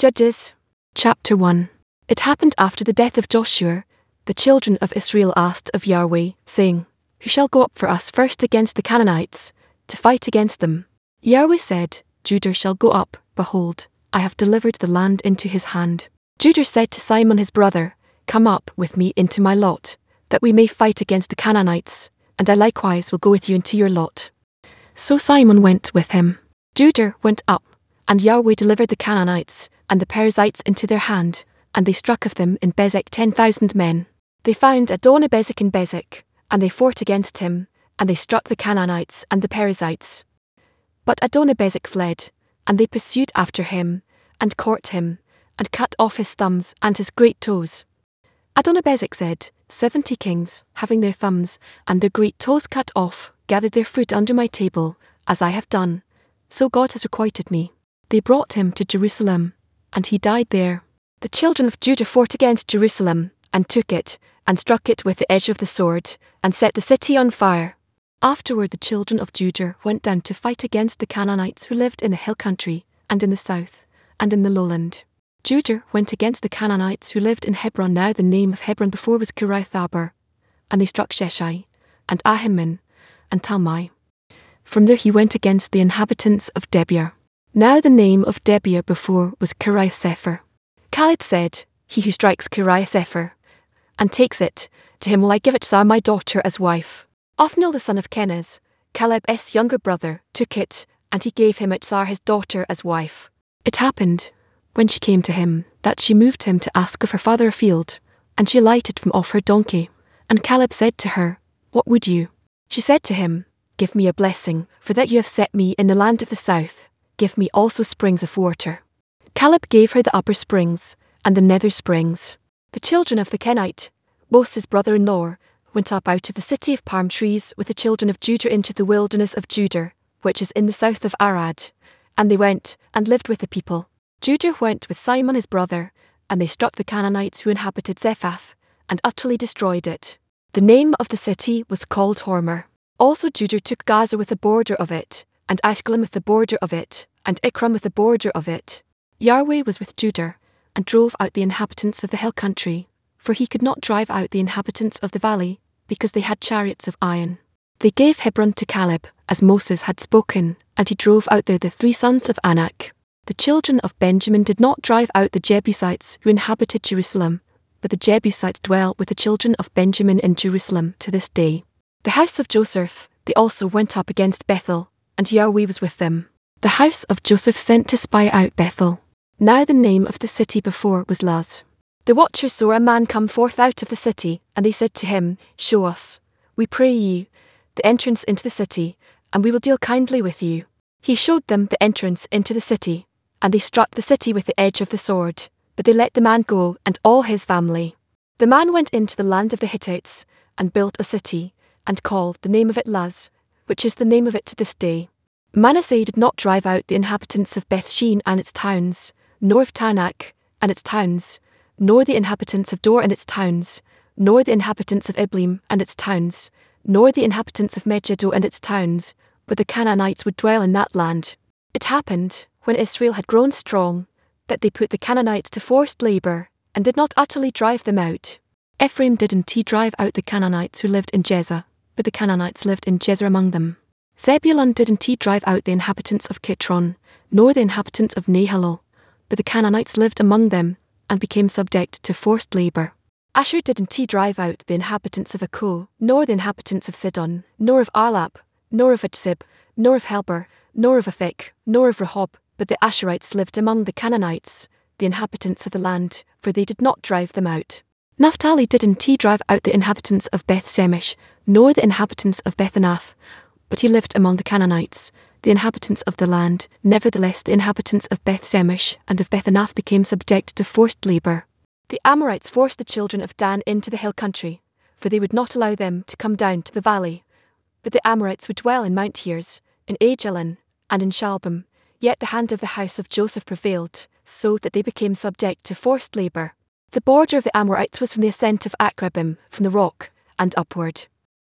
Judges. Chapter 1. It happened after the death of Joshua, the children of Israel asked of Yahweh, saying, Who shall go up for us first against the Canaanites, to fight against them? Yahweh said, Judah shall go up, behold, I have delivered the land into his hand. Judah said to Simon his brother, Come up with me into my lot, that we may fight against the Canaanites, and I likewise will go with you into your lot. So Simon went with him. Judah went up, and Yahweh delivered the Canaanites and the Perizzites into their hand, and they struck of them in Bezek 10,000 men. They found Adonibezek in Bezek, and they fought against him, and they struck the Canaanites and the Perizzites. But Adonibezek fled, and they pursued after him, and caught him, and cut off his thumbs and his great toes. Adonibezek said, 70 kings, having their thumbs and their great toes cut off, gathered their fruit under my table, as I have done. So God has requited me. They brought him to Jerusalem, and he died there. The children of Judah fought against Jerusalem, and took it, and struck it with the edge of the sword, and set the city on fire. Afterward the children of Judah went down to fight against the Canaanites who lived in the hill country, and in the south, and in the lowland. Judah went against the Canaanites who lived in Hebron. Now the name of Hebron before was Kiriath-arba. And they struck Sheshai, and Ahiman, and Talmai. From there he went against the inhabitants of Debir. Now the name of Debir before was Kiriath-sepher. Caleb said, He who strikes Kiriath-sepher, and takes it, to him will I give Achsah my daughter as wife. Othniel the son of Kenaz, Caleb's younger brother, took it, and he gave him Achsah his daughter as wife. It happened, when she came to him, that she moved him to ask of her father a field, and she alighted from off her donkey. And Caleb said to her, What would you? She said to him, Give me a blessing, for that you have set me in the land of the south. Give me also springs of water. Caleb gave her the upper springs, and the nether springs. The children of the Kenite, Moses' brother-in-law, went up out of the city of palm trees with the children of Judah into the wilderness of Judah, which is in the south of Arad. And they went, and lived with the people. Judah went with Simon his brother, and they struck the Canaanites who inhabited Zephath, and utterly destroyed it. The name of the city was called Hormah. Also Judah took Gaza with the border of it, and Ashkelon with the border of it, and Ekron with the border of it. Yahweh was with Judah, and drove out the inhabitants of the hill country, for he could not drive out the inhabitants of the valley, because they had chariots of iron. They gave Hebron to Caleb, as Moses had spoken, and he drove out there the 3 sons of Anak. The children of Benjamin did not drive out the Jebusites who inhabited Jerusalem, but the Jebusites dwell with the children of Benjamin in Jerusalem to this day. The house of Joseph, they also went up against Bethel, and Yahweh was with them. The house of Joseph sent to spy out Bethel. Now the name of the city before was Luz. The watchers saw a man come forth out of the city, and they said to him, Show us, we pray ye, the entrance into the city, and we will deal kindly with you. He showed them the entrance into the city, and they struck the city with the edge of the sword, but they let the man go and all his family. The man went into the land of the Hittites, and built a city, and called the name of it Luz, which is the name of it to this day. Manasseh did not drive out the inhabitants of Bethshean and its towns, nor of Taanach and its towns, nor the inhabitants of Dor and its towns, nor the inhabitants of Ibleam and its towns, nor the inhabitants of Megiddo and its towns, but the Canaanites would dwell in that land. It happened, when Israel had grown strong, that they put the Canaanites to forced labor, and did not utterly drive them out. Ephraim didn't drive out the Canaanites who lived in Jezreel, but the Canaanites lived in Jezreel among them. Zebulun didn't drive out the inhabitants of Kitron, nor the inhabitants of Nahalol, but the Canaanites lived among them, and became subject to forced labor. Asher didn't drive out the inhabitants of Akko, nor the inhabitants of Sidon, nor of Arlap, nor of Achzib, nor of Helber, nor of Aphik, nor of Rehob, but the Asherites lived among the Canaanites, the inhabitants of the land, for they did not drive them out. Naphtali didn't drive out the inhabitants of Beth-Shemesh, nor the inhabitants of Beth-Anath, but he lived among the Canaanites, the inhabitants of the land. Nevertheless the inhabitants of Beth-Shemesh and of Beth-Anath became subject to forced labor. The Amorites forced the children of Dan into the hill country, for they would not allow them to come down to the valley. But the Amorites would dwell in Mount Hears, in Aijalon, and in Shalbim. Yet the hand of the house of Joseph prevailed, so that they became subject to forced labor. The border of the Amorites was from the ascent of Akrabim, from the rock, and upward.